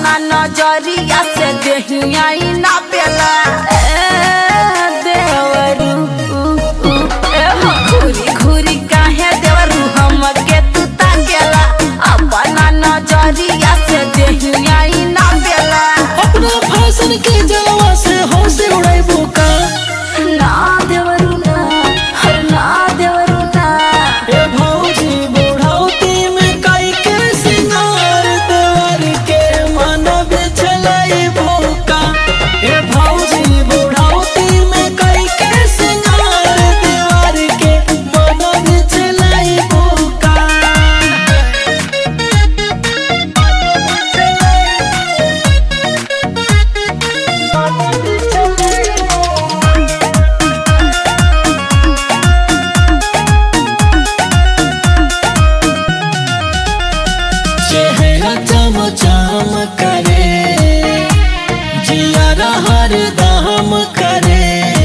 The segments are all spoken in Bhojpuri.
अपना नजरिया से देहिया ना पेला देवरू घूरी घूरी काहे देवरू हमके तू ताकेला अपना नजरिया से देहिया ना पेला अपना फैशन के जलवा से हौसे उड़ाइबो का ना देवरू ना हर ना देवरू ना ए भौजी बुढ़ौती में काई के सिंगार देवर के मन बिछलाइबो का ए भौजी बुढ़ौती में काई के सिंगार देवर के मन बिछलाइबो का चेहरा चमचम करे जियारा हर दम करे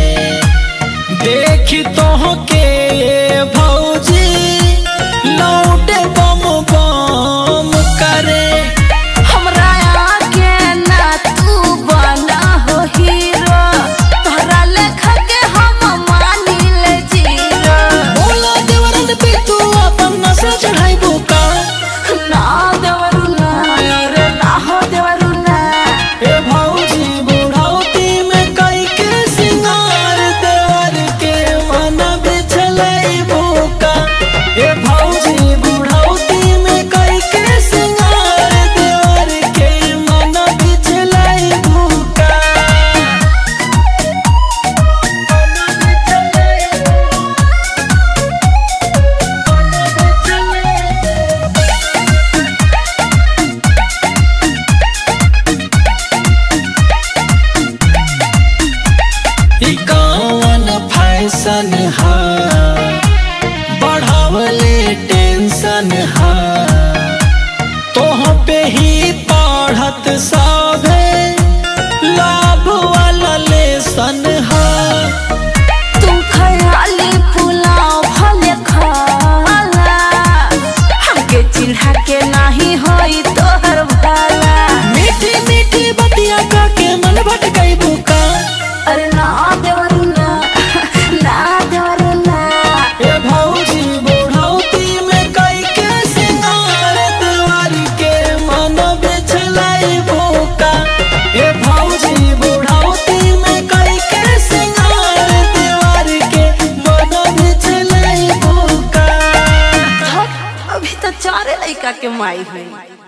देख तो के भौजी लौटे बम बम करे हमरा आगे ना तू बना हो हीरो तोहरा लेखा के हम मानिल जीरो बोला देवरन पे तू अपन नशा चढ़ाइबो का ना देवरू ना रे ना हो देवरू ना ए भौजी बुढ़ौती में कई के सिंगार देवर के मन बिछलाइबो का ए भौजी बुढ़ौती में कई के सिंगार देवर के मन बिछलाइबो का ई कौन फैशन हा बढ़ावले टेंशन हा तोह पे ही पढ़त सभे लाभ वाला लेसन हा तू खयाली पुलाव भले खाला हमके चिढ़ा के नहीं होई तोहर भाला मीठी मीठी बतिया का के मन भटकाइबो का अरे ना देवरू ना ना देवरू ना ए भौजी बुढ़ौती में कई के सिंगार देवर के मन बिछलाइबो का ए भौजी बुढ़ौती में कई के सिंगार देवर के मन बिछलाइबो का अभी तो चारे लड़का के माई हुई।